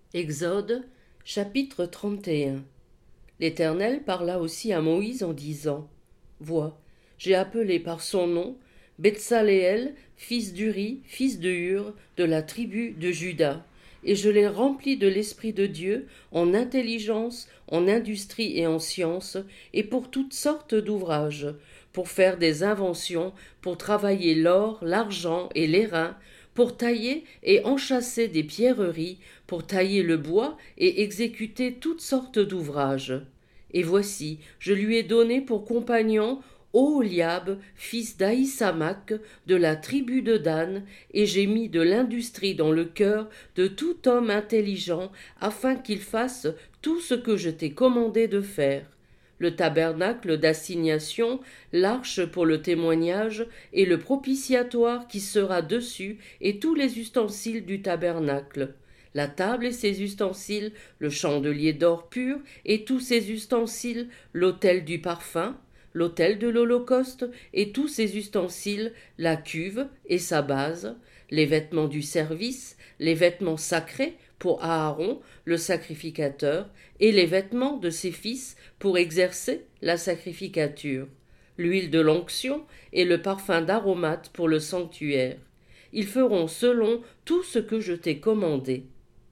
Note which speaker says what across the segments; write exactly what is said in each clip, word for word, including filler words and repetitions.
Speaker 1: Exode, chapitre trente et un. L'Éternel parla aussi à Moïse en disant: Vois, j'ai appelé par son nom Betsaléel, fils d'Uri, fils de Hur, de la tribu de Juda, et je l'ai rempli de l'Esprit de Dieu, en intelligence, en industrie et en science, et pour toutes sortes d'ouvrages, pour faire des inventions, pour travailler l'or, l'argent et l'airain, pour tailler et enchâsser des pierreries, pour tailler le bois et exécuter toutes sortes d'ouvrages. Et voici, je lui ai donné pour compagnon Oholiab, fils d'Aïsamach, de la tribu de Dan, et j'ai mis de l'industrie dans le cœur de tout homme intelligent, afin qu'il fasse tout ce que je t'ai commandé de faire: le tabernacle d'assignation, l'arche pour le témoignage, et le propitiatoire qui sera dessus, et tous les ustensiles du tabernacle, la table et ses ustensiles, le chandelier d'or pur et tous ses ustensiles, l'autel du parfum, l'autel de l'Holocauste et tous ses ustensiles, la cuve et sa base, les vêtements du service, les vêtements sacrés pour Aaron, le sacrificateur, et les vêtements de ses fils pour exercer la sacrificature, l'huile de l'onction et le parfum d'aromate pour le sanctuaire. Ils feront selon tout ce que je t'ai commandé.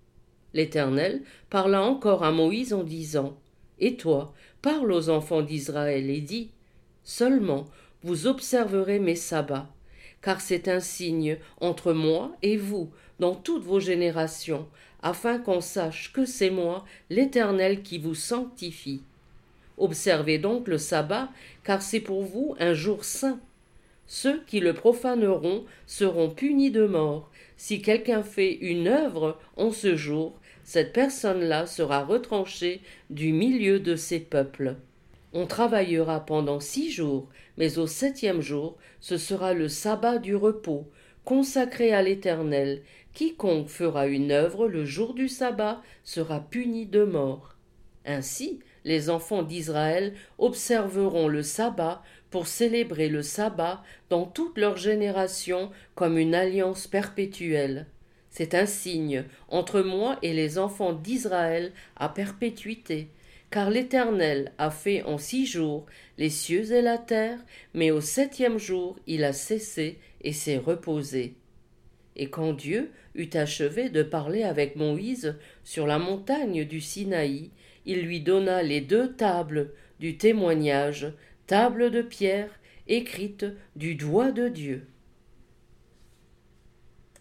Speaker 1: L'Éternel parla encore à Moïse en disant: Et toi, parle aux enfants d'Israël et dis: Seulement vous observerez mes sabbats, car c'est un signe entre moi et vous dans toutes vos générations, afin qu'on sache que c'est moi, l'Éternel, qui vous sanctifie. Observez donc le sabbat, car c'est pour vous un jour saint. Ceux qui le profaneront seront punis de mort. Si quelqu'un fait une œuvre en ce jour, cette personne-là sera retranchée du milieu de ses peuples. On travaillera pendant six jours, mais au septième jour, ce sera le sabbat du repos, consacré à l'Éternel. Quiconque fera une œuvre le jour du sabbat sera puni de mort. Ainsi, les enfants d'Israël observeront le sabbat pour célébrer le sabbat dans toutes leurs générations comme une alliance perpétuelle. C'est un signe entre moi et les enfants d'Israël à perpétuité, car l'Éternel a fait en six jours les cieux et la terre, mais au septième jour il a cessé et s'est reposé. Et quand Dieu eut achevé de parler avec Moïse sur la montagne du Sinaï, il lui donna les deux tables du témoignage, tables de pierre écrites du doigt de Dieu.